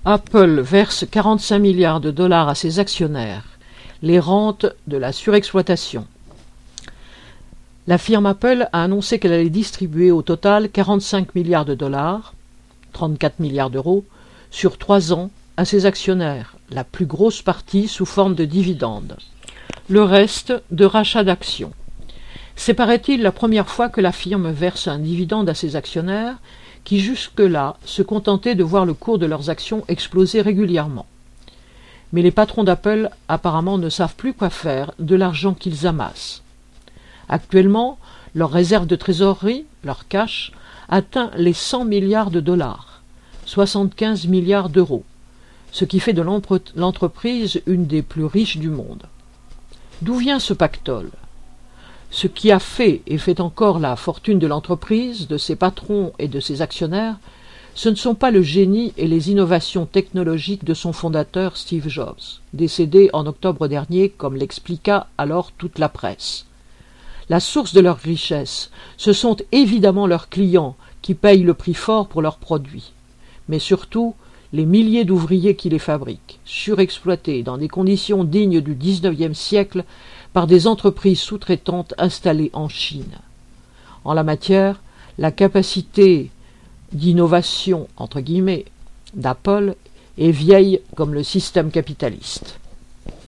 Apple verse 45 milliards de dollars à ses actionnaires, les rentes de la surexploitation. La firme Apple a annoncé qu'elle allait distribuer au total 45 milliards de dollars, 34 milliards d'euros, sur 3 ans à ses actionnaires, la plus grosse partie sous forme de dividendes. Le reste de rachat d'actions. C'est, paraît-il, la première fois que la firme verse un dividende à ses actionnaires qui jusque-là se contentaient de voir le cours de leurs actions exploser régulièrement. Mais les patrons d'Apple apparemment ne savent plus quoi faire de l'argent qu'ils amassent. Actuellement, leur réserve de trésorerie, leur cash, atteint les 100 milliards de dollars, 75 milliards d'euros, ce qui fait de l'entreprise une des plus riches du monde. D'où vient ce pactole ? Ce qui a fait et fait encore la fortune de l'entreprise, de ses patrons et de ses actionnaires, ce ne sont pas le génie et les innovations technologiques de son fondateur Steve Jobs, décédé en octobre dernier, comme l'expliqua alors toute la presse. La source de leur richesse, ce sont évidemment leurs clients qui payent le prix fort pour leurs produits, mais surtout les milliers d'ouvriers qui les fabriquent, surexploités dans des conditions dignes du XIXe siècle par des entreprises sous-traitantes installées en Chine. En la matière, la capacité d'innovation, entre guillemets, d'Apple est vieille comme le système capitaliste.